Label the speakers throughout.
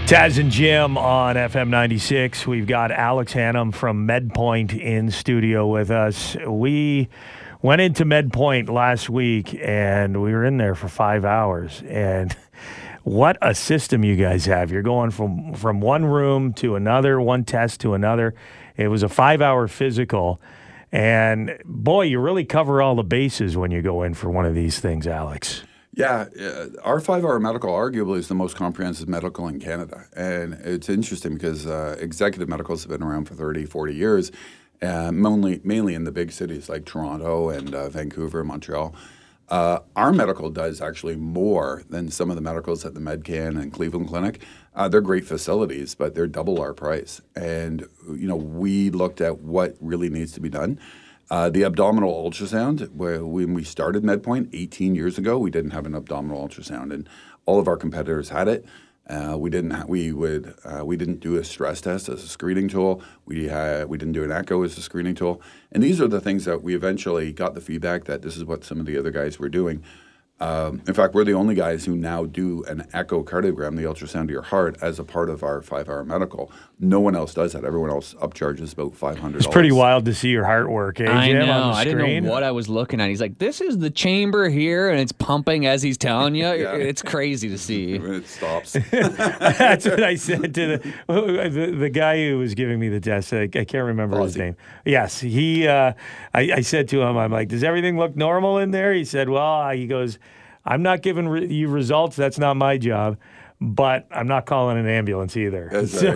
Speaker 1: Taz and Jim on FM 96. We've got Alex Hannum from MedPoint in studio with us. We went into MedPoint last week, and we were in there for 5 hours. And what a system you guys have. You're going from one room to another, one test to another. It was a 5-hour physical. And, boy, you really cover all the bases when you go in for one of these things, Alex.
Speaker 2: Yeah, our 5-hour medical arguably is the most comprehensive medical in Canada. And it's interesting because executive medicals have been around for 30, 40 years, mainly in the big cities like Toronto and Vancouver and Montreal. Our medical does actually more than some of the medicals at the MedCan and Cleveland Clinic. They're great facilities, but they're double our price. And, we looked at what really needs to be done. The abdominal ultrasound, when we started MedPoint 18 years ago, we didn't have an abdominal ultrasound, and all of our competitors had it. We didn't do a stress test as a screening tool. We didn't do an echo as a screening tool. And these are the things that we eventually got the feedback that this is what some of the other guys were doing. In fact, we're the only guys who now do an echocardiogram, the ultrasound of your heart, as a part of our 5-hour medical. No one else does that. Everyone else upcharges about $500.
Speaker 1: It's pretty wild to see your heart work, Jim,
Speaker 3: I know.
Speaker 1: on the
Speaker 3: I
Speaker 1: screen.
Speaker 3: didn't know what I was looking at. He's like, this is the chamber here, and it's pumping as he's telling you.
Speaker 2: Yeah.
Speaker 3: It's crazy to see.
Speaker 2: It stops.
Speaker 1: That's what I said to the guy who was giving me the test. I can't remember his name. Yes, I said to him, I'm like, does everything look normal in there? He said, well, he goes, I'm not giving you results. That's not my job. But I'm not calling an ambulance either.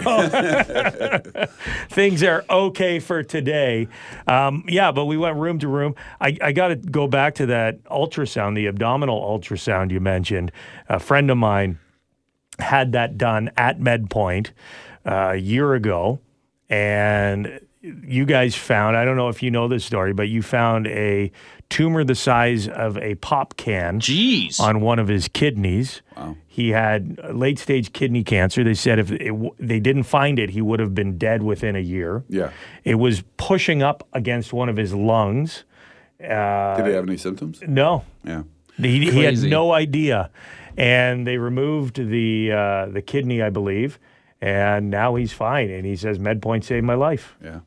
Speaker 1: So things are okay for today. But we went room to room. I got to go back to that ultrasound, the abdominal ultrasound you mentioned. A friend of mine had that done at MedPoint a year ago. And you guys found, I don't know if you know this story, but you found a tumor the size of a pop can on one of his kidneys.
Speaker 2: Wow.
Speaker 1: He had late-stage kidney cancer. They said if they didn't find it, he would have been dead within a year.
Speaker 2: Yeah.
Speaker 1: It was pushing up against one of his lungs.
Speaker 2: Did he have any symptoms?
Speaker 1: No.
Speaker 2: Yeah.
Speaker 1: He had no idea. And they removed the kidney, I believe, and now he's fine. And he says, MedPoint saved my life.
Speaker 2: Yeah.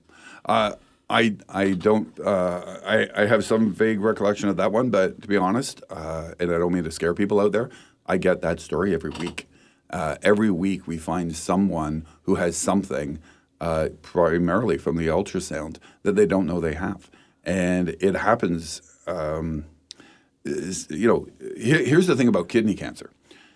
Speaker 2: I don't. I have some vague recollection of that one, but to be honest, and I don't mean to scare people out there, I get that story every week. Every week we find someone who has something, primarily from the ultrasound, that they don't know they have, and it happens. Here's the thing about kidney cancer.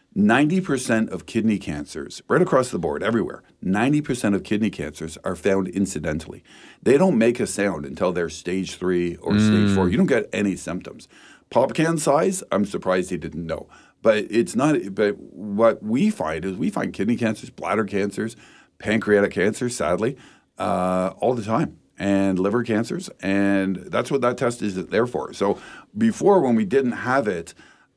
Speaker 2: 90% of kidney cancers, right across the board, everywhere, 90% of kidney cancers are found incidentally. They don't make a sound until they're stage 3 or stage 4. You don't get any symptoms. Pop can size, I'm surprised he didn't know. But it's not. But what we find is kidney cancers, bladder cancers, pancreatic cancers, sadly, all the time, and liver cancers. And that's what that test is there for. So before, when we didn't have it,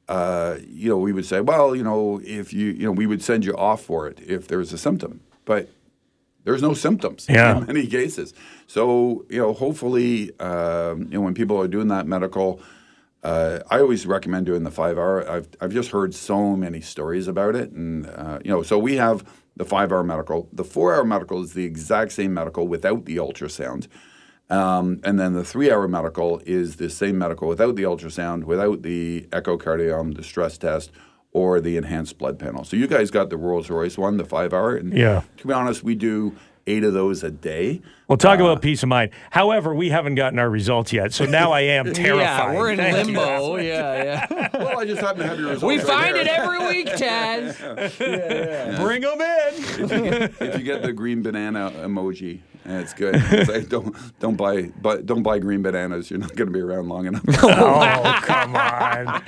Speaker 2: we would say, well, if we would send you off for it if there was a symptom, but there's no symptoms in many cases. So, hopefully, when people are doing that medical, I always recommend doing the 5-hour. I've just heard so many stories about it. And, so we have the 5-hour medical. The 4-hour medical is the exact same medical without the ultrasound. And then the 3-hour medical is the same medical without the ultrasound, without the echocardiogram, the stress test, or the enhanced blood panel. So you guys got the Rolls-Royce one, the 5-hour. And to be honest, we do 8 of those a day.
Speaker 1: Well, talk about peace of mind. However, we haven't gotten our results yet, so now I am terrified.
Speaker 3: Yeah, we're in limbo. Yeah.
Speaker 2: Well, I just happen to have your results.
Speaker 3: We
Speaker 2: right
Speaker 3: find
Speaker 2: there.
Speaker 3: it every week, Taz.
Speaker 1: Bring them in.
Speaker 2: If you get the green banana emoji, it's good. It's like, don't buy green bananas. You're not going to be around long enough.
Speaker 1: Oh, come on.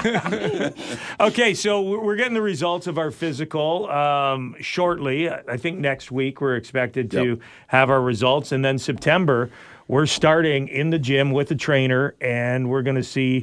Speaker 1: Okay, so we're getting the results of our physical shortly. I think next week we're expected to have our results. And then September, we're starting in the gym with a trainer, and we're going to see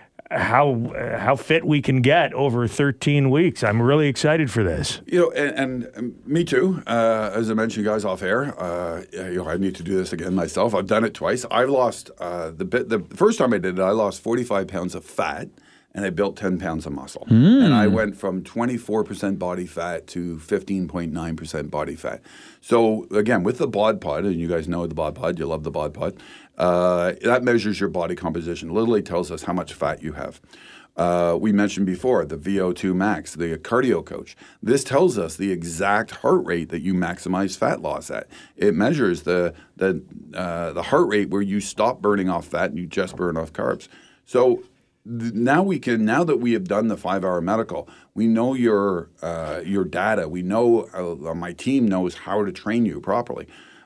Speaker 1: how fit we can get over 13 weeks. I'm really excited for this.
Speaker 2: And me too. As I mentioned, guys, off air, I need to do this again myself. I've done it twice. I've lost the first time I did it, I lost 45 pounds of fat. and I built 10 pounds of muscle. And I went from 24% body fat to 15.9% body fat. So again, with the Bod Pod, and you guys know the Bod Pod, you love the Bod Pod, that measures your body composition, literally tells us how much fat you have. We mentioned before the VO2 max, the cardio coach. This tells us the exact heart rate that you maximize fat loss at. It measures the heart rate where you stop burning off fat and you just burn off carbs. So now that we have done the 5-hour medical, we know your data. We know my team knows how to train you properly.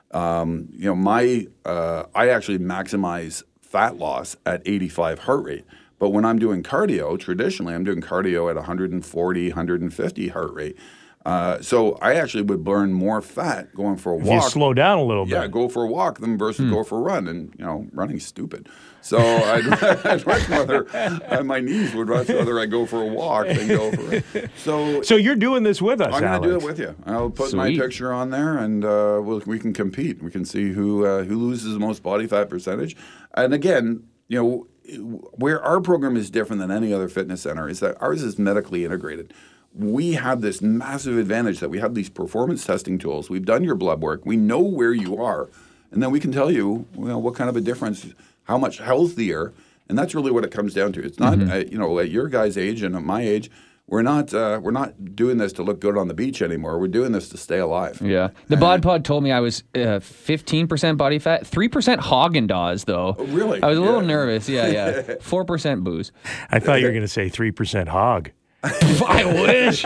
Speaker 2: I actually maximize fat loss at 85 heart rate. But when I'm doing cardio, traditionally, I'm doing cardio at 140, 150 heart rate. So I actually would burn more fat going for a walk.
Speaker 1: If you slow down a little bit.
Speaker 2: Yeah, go for a walk than versus go for a run. And, running's stupid. So I'd much rather, my knees would much rather I go for a walk than go for it.
Speaker 1: So you're doing this with us,
Speaker 2: I'm going to do
Speaker 1: Alex.
Speaker 2: it with you. I'll put my picture on there, and we can compete. We can see who loses the most body fat percentage. And again, where our program is different than any other fitness center is that ours is medically integrated. We have this massive advantage that we have these performance testing tools. We've done your blood work. We know where you are, and then we can tell you, what kind of a difference, how much healthier, and that's really what it comes down to. It's not, at your guys' age and at my age, we're not doing this to look good on the beach anymore. We're doing this to stay alive.
Speaker 3: Yeah. The Bod Pod told me I was 15% body fat, 3% Haagen-Dazs, though.
Speaker 2: Oh, really?
Speaker 3: I was a little nervous. Yeah. 4% booze.
Speaker 1: I thought you were going to say 3% hog.
Speaker 3: I wish.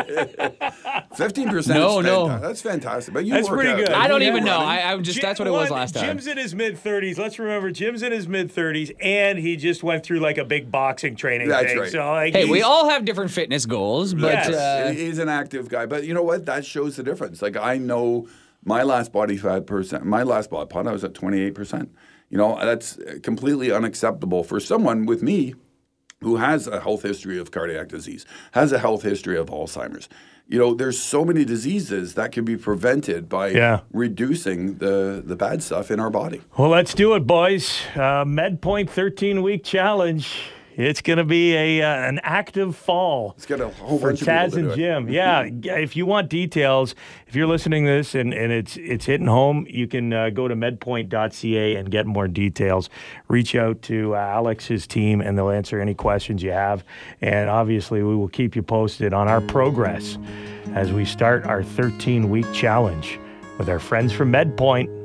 Speaker 2: 15%.
Speaker 3: No.
Speaker 2: That's fantastic. But
Speaker 1: That's pretty good.
Speaker 3: I don't even know. I'm just that's what it was last time.
Speaker 1: Jim's in his mid-30s. Let's remember, Jim's in his mid-30s, and he just went through like a big boxing training
Speaker 2: That's
Speaker 1: thing.
Speaker 2: right.
Speaker 1: So,
Speaker 3: Hey, we all have different fitness goals, but
Speaker 1: Yes.
Speaker 2: He's an active guy. But you know what? That shows the difference. Like I know my last body fat percent, my last Bod Pod, I was at 28%. That's completely unacceptable for someone with me who has a health history of cardiac disease, has a health history of Alzheimer's. There's so many diseases that can be prevented by reducing the bad stuff in our body.
Speaker 1: Well, let's do it, boys. MedPoint 13-week challenge. It's going to be an active fall.
Speaker 2: It's got a whole
Speaker 1: for
Speaker 2: bunch of
Speaker 1: Taz
Speaker 2: people to
Speaker 1: and
Speaker 2: do
Speaker 1: Jim. Yeah, if you want details, if you're listening to this and it's hitting home, you can go to medpoint.ca and get more details. Reach out to Alex, his team, and they'll answer any questions you have. And obviously, we will keep you posted on our progress as we start our 13-week challenge with our friends from MedPoint.